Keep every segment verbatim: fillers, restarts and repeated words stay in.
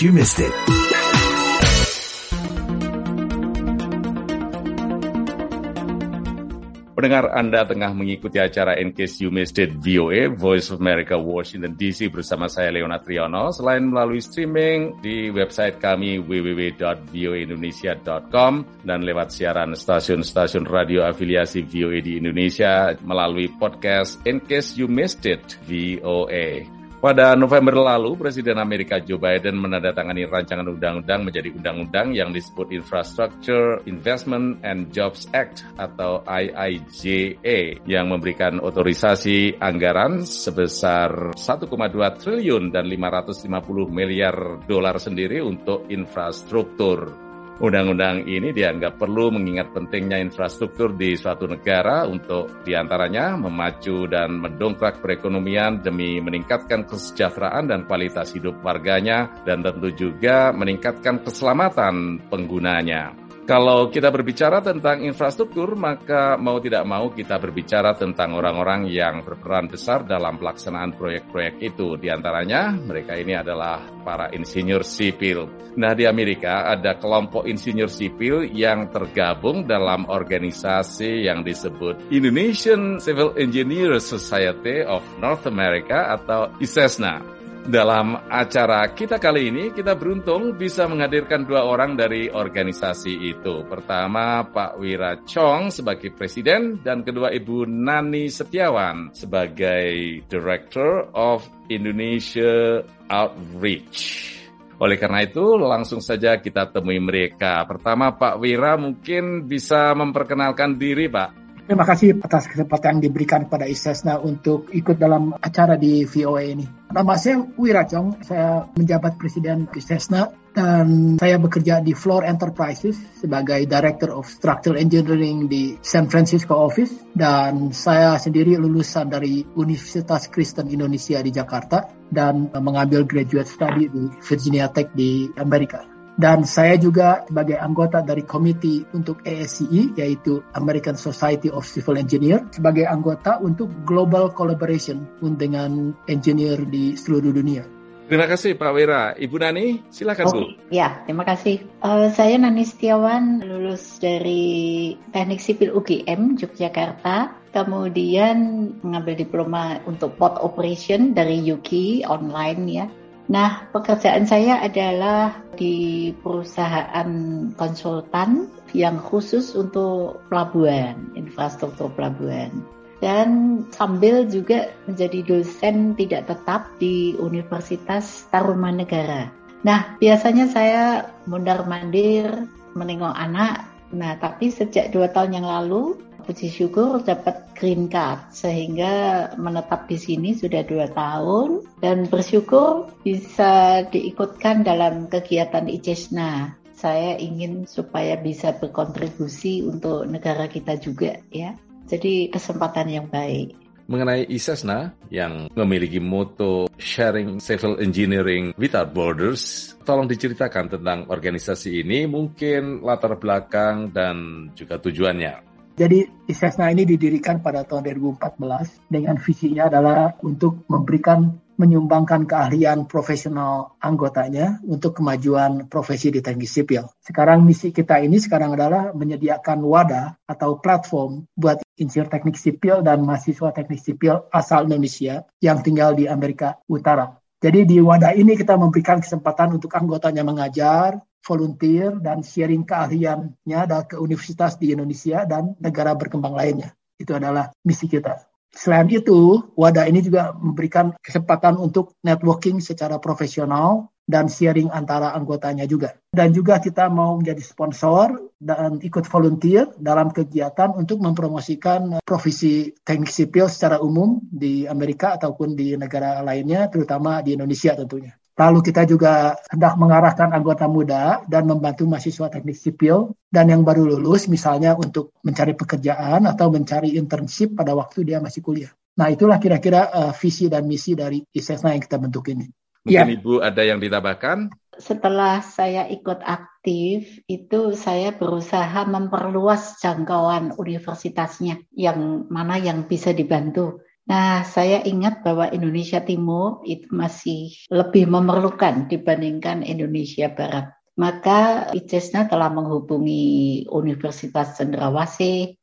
case you missed it. Pendengar, Anda tengah mengikuti acara In Case You Missed It V O A, Voice of America, Washington D C bersama saya Leonard Triono. Selain melalui streaming di website kami w w w dot v o a indonesia dot com dan lewat siaran stasiun-stasiun radio afiliasi V O A di Indonesia melalui podcast In Case You Missed It V O A. Pada November lalu, Presiden Amerika Joe Biden menandatangani rancangan undang-undang menjadi undang-undang yang disebut Infrastructure Investment and Jobs Act atau I I J A yang memberikan otorisasi anggaran sebesar satu koma dua triliun dan lima ratus lima puluh miliar dolar sendiri untuk infrastruktur. Undang-undang ini dianggap perlu mengingat pentingnya infrastruktur di suatu negara untuk diantaranya memacu dan mendongkrak perekonomian demi meningkatkan kesejahteraan dan kualitas hidup warganya dan tentu juga meningkatkan keselamatan penggunanya. Kalau kita berbicara tentang infrastruktur, maka mau tidak mau kita berbicara tentang orang-orang yang berperan besar dalam pelaksanaan proyek-proyek itu. Di antaranya, mereka ini adalah para insinyur sipil. Nah, di Amerika ada kelompok insinyur sipil yang tergabung dalam organisasi yang disebut Indonesian Civil Engineers Society of North America atau I S E S N A. Dalam acara kita kali ini, kita beruntung bisa menghadirkan dua orang dari organisasi itu. Pertama, Pak Wira Chong sebagai Presiden, dan kedua Ibu Nani Setiawan sebagai Director of Indonesia Outreach. Oleh karena itu, langsung saja kita temui mereka. Pertama, Pak Wira mungkin bisa memperkenalkan diri, Pak. Terima kasih atas kesempatan yang diberikan kepada I S E S N A untuk ikut dalam acara di V O A ini. Nama saya Wira Chong, saya menjabat Presiden I S E S N A dan saya bekerja di Floor Enterprises sebagai Director of Structural Engineering di San Francisco Office, dan saya sendiri lulusan dari Universitas Kristen Indonesia di Jakarta dan mengambil graduate study di Virginia Tech di Amerika. Dan saya juga sebagai anggota dari komite untuk A S C E, yaitu American Society of Civil Engineer, sebagai anggota untuk Global Collaboration dengan engineer di seluruh dunia. Terima kasih Pak Wira. Ibu Nani, silakan Bu. Oh, ya, terima kasih. Uh, saya Nani Setiawan, lulus dari Teknik Sipil U G M Yogyakarta. Kemudian mengambil diploma untuk Port Operation dari U K online ya. Nah, pekerjaan saya adalah di perusahaan konsultan yang khusus untuk pelabuhan, infrastruktur pelabuhan. Dan sambil juga menjadi dosen tidak tetap di Universitas Tarumanegara. Nah, biasanya saya mondar-mandir menengok anak. Nah, tapi sejak dua tahun yang lalu, puji syukur dapat green card sehingga menetap di sini sudah dua tahun dan bersyukur bisa diikutkan dalam kegiatan I S E S N A. Saya ingin supaya bisa berkontribusi untuk negara kita juga ya. Jadi kesempatan yang baik. Mengenai I S E S N A yang memiliki moto Sharing Civil Engineering Without Borders, tolong diceritakan tentang organisasi ini, mungkin latar belakang dan juga tujuannya. Jadi I S E S N A ini didirikan pada tahun dua ribu empat belas dengan visinya adalah untuk memberikan menyumbangkan keahlian profesional anggotanya untuk kemajuan profesi di teknik sipil. Sekarang misi kita ini sekarang adalah menyediakan wadah atau platform buat insinyur teknik sipil dan mahasiswa teknik sipil asal Indonesia yang tinggal di Amerika Utara. Jadi di wadah ini kita memberikan kesempatan untuk anggotanya mengajar, volunteer, dan sharing keahliannya ke universitas di Indonesia dan negara berkembang lainnya. Itu adalah misi kita. Selain itu, wadah ini juga memberikan kesempatan untuk networking secara profesional dan sharing antara anggotanya juga. Dan juga kita mau menjadi sponsor dan ikut volunteer dalam kegiatan untuk mempromosikan profesi teknik sipil secara umum di Amerika ataupun di negara lainnya, terutama di Indonesia tentunya. Lalu kita juga hendak mengarahkan anggota muda dan membantu mahasiswa teknik sipil dan yang baru lulus misalnya untuk mencari pekerjaan atau mencari internship pada waktu dia masih kuliah. Nah, itulah kira-kira uh, visi dan misi dari I S E S N A yang kita bentuk ini. Mungkin ya. Ibu ada yang ditambahkan? Setelah saya ikut aktif, itu saya berusaha memperluas jangkauan universitasnya yang mana yang bisa dibantu. Nah, saya ingat bahwa Indonesia Timur itu masih lebih memerlukan dibandingkan Indonesia Barat. Maka ICESNA telah menghubungi Universitas Cendrawasih,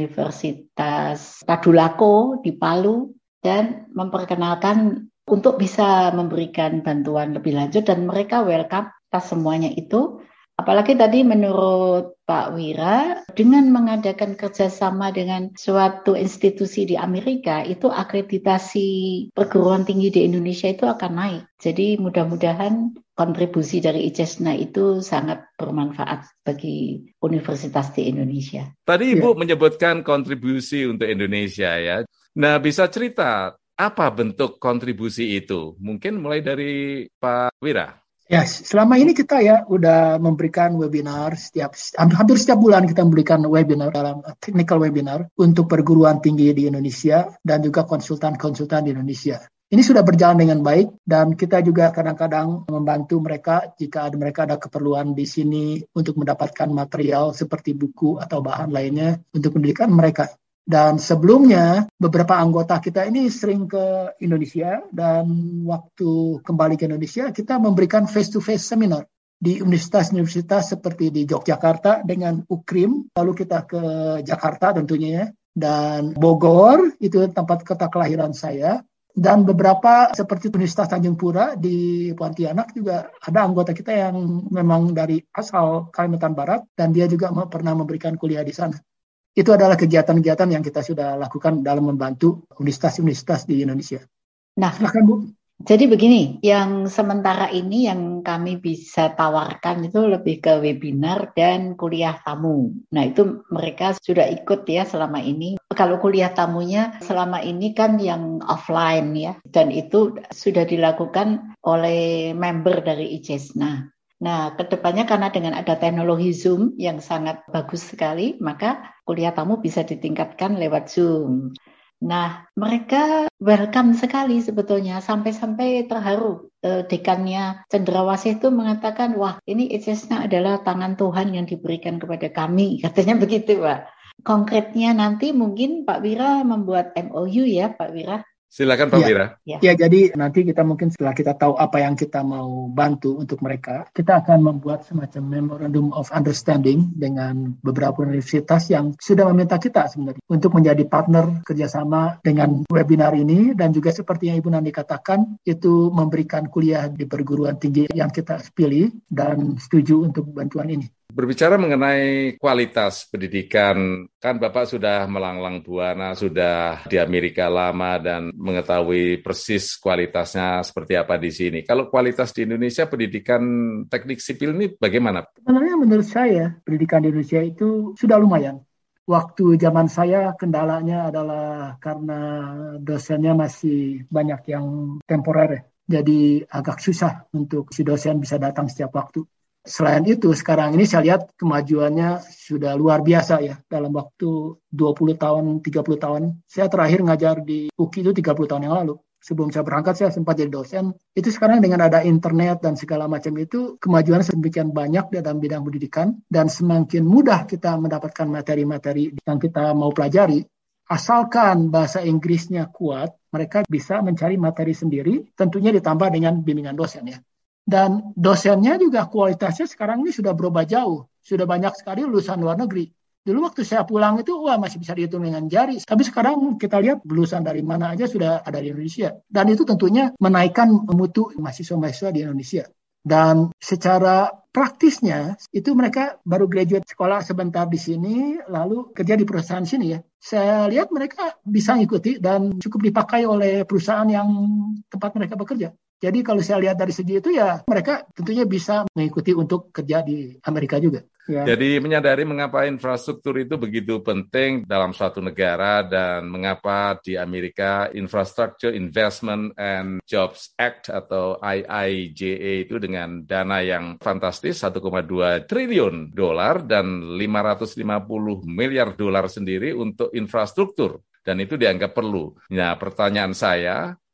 Universitas Tadulako di Palu, dan memperkenalkan untuk bisa memberikan bantuan lebih lanjut, dan mereka welcome atas semuanya itu. Apalagi tadi menurut Pak Wira, dengan mengadakan kerjasama dengan suatu institusi di Amerika, itu akreditasi perguruan tinggi di Indonesia itu akan naik. Jadi mudah-mudahan kontribusi dari ICESNA itu sangat bermanfaat bagi universitas di Indonesia. Tadi Ibu ya. menyebutkan kontribusi untuk Indonesia ya. Nah, bisa cerita apa bentuk kontribusi itu? Mungkin mulai dari Pak Wira. Ya, selama ini kita ya udah memberikan webinar setiap hampir setiap bulan kita memberikan webinar dalam technical webinar untuk perguruan tinggi di Indonesia dan juga konsultan-konsultan di Indonesia. Ini sudah berjalan dengan baik dan kita juga kadang-kadang membantu mereka jika ada mereka ada keperluan di sini untuk mendapatkan material seperti buku atau bahan lainnya untuk pendidikan mereka. Dan sebelumnya beberapa anggota kita ini sering ke Indonesia dan waktu kembali ke Indonesia kita memberikan face-to-face seminar di universitas-universitas seperti di Yogyakarta dengan U K R I M, lalu kita ke Jakarta tentunya ya, dan Bogor itu tempat kota kelahiran saya, dan beberapa seperti Universitas Tanjung Pura di Pontianak juga ada anggota kita yang memang dari asal Kalimantan Barat dan dia juga pernah memberikan kuliah di sana. Itu adalah kegiatan-kegiatan yang kita sudah lakukan dalam membantu universitas-universitas di Indonesia. Nah, silakan Bu. Jadi begini, yang sementara ini yang kami bisa tawarkan itu lebih ke webinar dan kuliah tamu. Nah, itu mereka sudah ikut ya selama ini. Kalau kuliah tamunya selama ini kan yang offline ya, dan itu sudah dilakukan oleh member dari ICESNA. Nah, kedepannya karena dengan ada teknologi Zoom yang sangat bagus sekali, maka kuliah tamu bisa ditingkatkan lewat Zoom. Nah, mereka welcome sekali sebetulnya, sampai-sampai terharu. E, dekannya Cendrawasih itu mengatakan, wah ini ICESNA adalah tangan Tuhan yang diberikan kepada kami, katanya begitu Pak. Konkretnya nanti mungkin Pak Wira membuat M O U ya Pak Wira. Silakan Pak ya, Wira. Ya. ya, jadi nanti kita mungkin setelah kita tahu apa yang kita mau bantu untuk mereka, kita akan membuat semacam Memorandum of Understanding dengan beberapa universitas yang sudah meminta kita sebenarnya untuk menjadi partner kerjasama dengan webinar ini, dan juga seperti yang Ibu Nandi katakan, itu memberikan kuliah di perguruan tinggi yang kita pilih dan setuju untuk bantuan ini. Berbicara mengenai kualitas pendidikan, kan Bapak sudah melanglang buana, sudah di Amerika lama dan mengetahui persis kualitasnya seperti apa di sini. Kalau kualitas di Indonesia, pendidikan teknik sipil ini bagaimana? Sebenarnya menurut saya, pendidikan di Indonesia itu sudah lumayan. Waktu zaman saya kendalanya adalah karena dosennya masih banyak yang temporer, jadi agak susah untuk si dosen bisa datang setiap waktu. Selain itu, sekarang ini saya lihat kemajuannya sudah luar biasa ya. Dalam waktu dua puluh tahun, tiga puluh tahun. Saya terakhir ngajar di U K I itu tiga puluh tahun yang lalu. Sebelum saya berangkat, saya sempat jadi dosen. Itu sekarang dengan ada internet dan segala macam itu, kemajuan sedemikian banyak dalam bidang pendidikan. Dan semakin mudah kita mendapatkan materi-materi yang kita mau pelajari. Asalkan bahasa Inggrisnya kuat, mereka bisa mencari materi sendiri, tentunya ditambah dengan bimbingan dosen ya. Dan dosennya juga kualitasnya sekarang ini sudah berubah jauh. Sudah banyak sekali lulusan luar negeri. Dulu waktu saya pulang itu, wah masih bisa dihitung dengan jari. Tapi sekarang kita lihat lulusan dari mana aja sudah ada di Indonesia. Dan itu tentunya menaikkan mutu mahasiswa-mahasiswa di Indonesia. Dan secara praktisnya, itu mereka baru graduate sekolah sebentar di sini, lalu kerja di perusahaan sini ya. Saya lihat mereka bisa ngikuti dan cukup dipakai oleh perusahaan yang tempat mereka bekerja. Jadi kalau saya lihat dari segi itu ya mereka tentunya bisa mengikuti untuk kerja di Amerika juga. Ya. Jadi menyadari mengapa infrastruktur itu begitu penting dalam suatu negara dan mengapa di Amerika Infrastructure Investment and Jobs Act atau I I J A itu dengan dana yang fantastis satu koma dua triliun dolar dan lima ratus lima puluh miliar dolar sendiri untuk infrastruktur. Dan itu dianggap perlu. Nah, pertanyaan saya,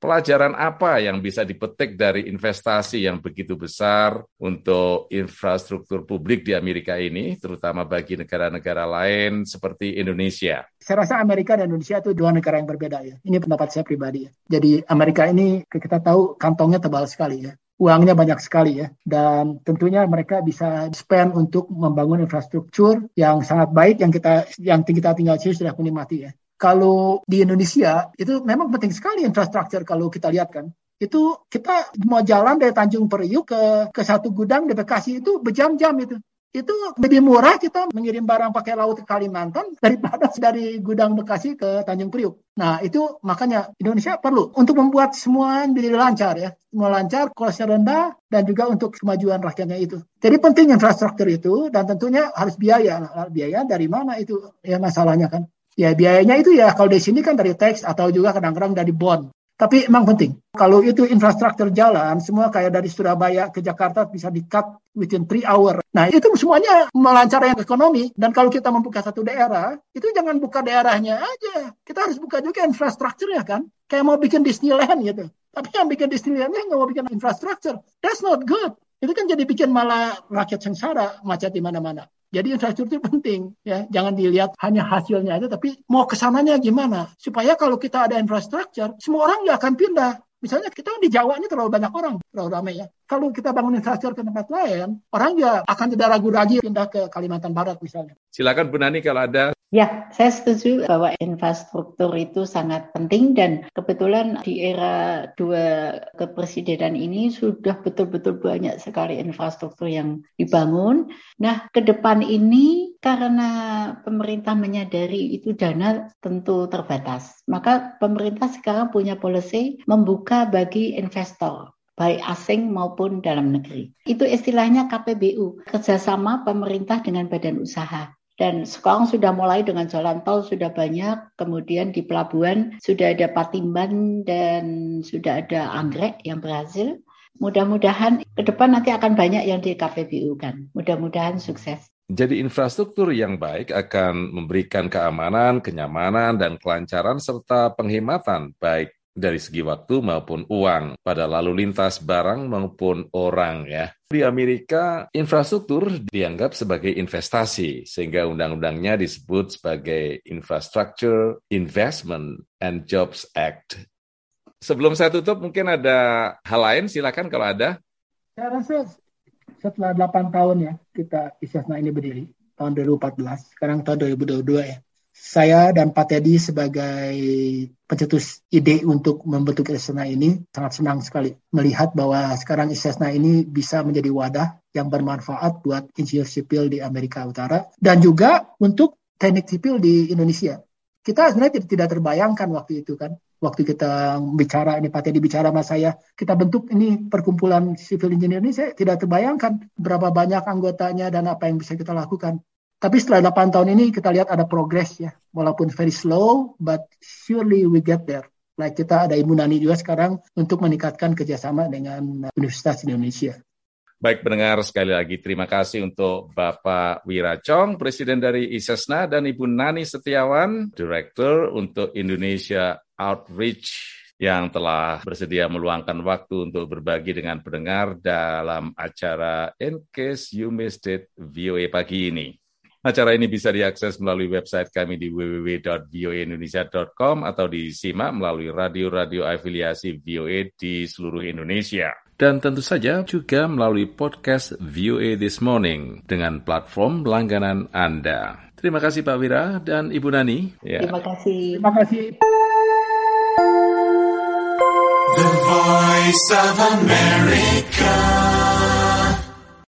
pelajaran apa yang bisa dipetik dari investasi yang begitu besar untuk infrastruktur publik di Amerika ini, terutama bagi negara-negara lain seperti Indonesia? Saya rasa Amerika dan Indonesia itu dua negara yang berbeda ya. Ini pendapat saya pribadi ya. Jadi Amerika ini kita tahu kantongnya tebal sekali ya. Uangnya banyak sekali ya. Dan tentunya mereka bisa spend untuk membangun infrastruktur yang sangat baik yang kita yang kita tinggal di sini sudah menikmati ya. Kalau di Indonesia itu memang penting sekali infrastruktur kalau kita lihat kan. Itu kita mau jalan dari Tanjung Priuk ke ke satu gudang di Bekasi itu berjam-jam itu. Itu lebih murah kita mengirim barang pakai laut ke Kalimantan daripada dari gudang Bekasi ke Tanjung Priuk. Nah itu makanya Indonesia perlu untuk membuat semua menjadi lancar ya. Semua lancar, kosnya rendah, dan juga untuk kemajuan rakyatnya itu. Jadi penting infrastruktur itu dan tentunya harus biaya. Nah, biaya dari mana itu ya masalahnya kan. Ya biayanya itu ya kalau di sini kan dari tax atau juga kadang-kadang dari bond. Tapi emang penting. Kalau itu infrastruktur jalan, semua kayak dari Surabaya ke Jakarta bisa di-cut within three hours. Nah itu semuanya melancarkan ekonomi. Dan kalau kita membuka satu daerah, itu jangan buka daerahnya aja. Kita harus buka juga infrastrukturnya kan. Kayak mau bikin Disneyland gitu. Tapi yang bikin Disneyland-nya nggak mau bikin infrastruktur. That's not good. Itu kan jadi bikin malah rakyat sengsara, macet di mana-mana. Jadi infrastruktur penting, ya. Jangan dilihat hanya hasilnya aja, tapi mau kesananya gimana? Supaya kalau kita ada infrastruktur, semua orang nggak akan pindah. Misalnya kita di Jawa ini terlalu banyak orang, terlalu ramai ya. Kalau kita bangun infrastruktur ke tempat lain, orang ya akan tidak ragu lagi pindah ke Kalimantan Barat misalnya. Silakan Bu Nani kalau ada. Ya, saya setuju bahwa infrastruktur itu sangat penting dan kebetulan di era dua kepresidenan ini sudah betul-betul banyak sekali infrastruktur yang dibangun. Nah, ke depan ini karena pemerintah menyadari itu dana tentu terbatas, maka pemerintah sekarang punya policy membuka bagi investor, baik asing maupun dalam negeri. Itu istilahnya K P B U, kerjasama pemerintah dengan badan usaha. Dan sekarang sudah mulai dengan jalan tol sudah banyak, kemudian di pelabuhan sudah ada Patimban dan sudah ada Anggrek yang berhasil. Mudah-mudahan ke depan nanti akan banyak yang di K P B U kan. Mudah-mudahan sukses. Jadi infrastruktur yang baik akan memberikan keamanan, kenyamanan, dan kelancaran serta penghematan baik dari segi waktu maupun uang pada lalu lintas barang maupun orang ya. Di Amerika, infrastruktur dianggap sebagai investasi sehingga undang-undangnya disebut sebagai Infrastructure Investment and Jobs Act. Sebelum saya tutup, mungkin ada hal lain, silakan kalau ada. Saya rasa setelah delapan tahun ya kita ISESNA ini berdiri, tahun dua ribu empat belas, sekarang tahun dua ribu dua puluh dua ya. Saya dan Pak Teddy sebagai pencetus ide untuk membentuk ISESNA ini sangat senang sekali melihat bahwa sekarang ISESNA ini bisa menjadi wadah yang bermanfaat buat insinyur sipil di Amerika Utara dan juga untuk teknik sipil di Indonesia. Kita sebenarnya tidak terbayangkan waktu itu kan. Waktu kita bicara, ini Pak Teddy bicara sama saya, kita bentuk ini perkumpulan sipil engineer ini, saya tidak terbayangkan berapa banyak anggotanya dan apa yang bisa kita lakukan. Tapi setelah delapan tahun ini kita lihat ada progres ya. Walaupun very slow, but surely we get there. Like kita ada Ibu Nani juga sekarang untuk meningkatkan kerjasama dengan Universitas Indonesia. Baik pendengar, sekali lagi terima kasih untuk Bapak Wiracong, Presiden dari ISESNA, dan Ibu Nani Setiawan, Direktur untuk Indonesia Outreach, yang telah bersedia meluangkan waktu untuk berbagi dengan pendengar dalam acara In Case You Missed It V O A pagi ini. Acara ini bisa diakses melalui website kami di w w w dot v o a indonesia dot com atau disimak melalui radio-radio afiliasi V O A di seluruh Indonesia. Dan tentu saja juga melalui podcast V O A This Morning dengan platform langganan Anda. Terima kasih Pak Wira dan Ibu Nani. Ya. Terima kasih. Terima kasih. The Voice of America.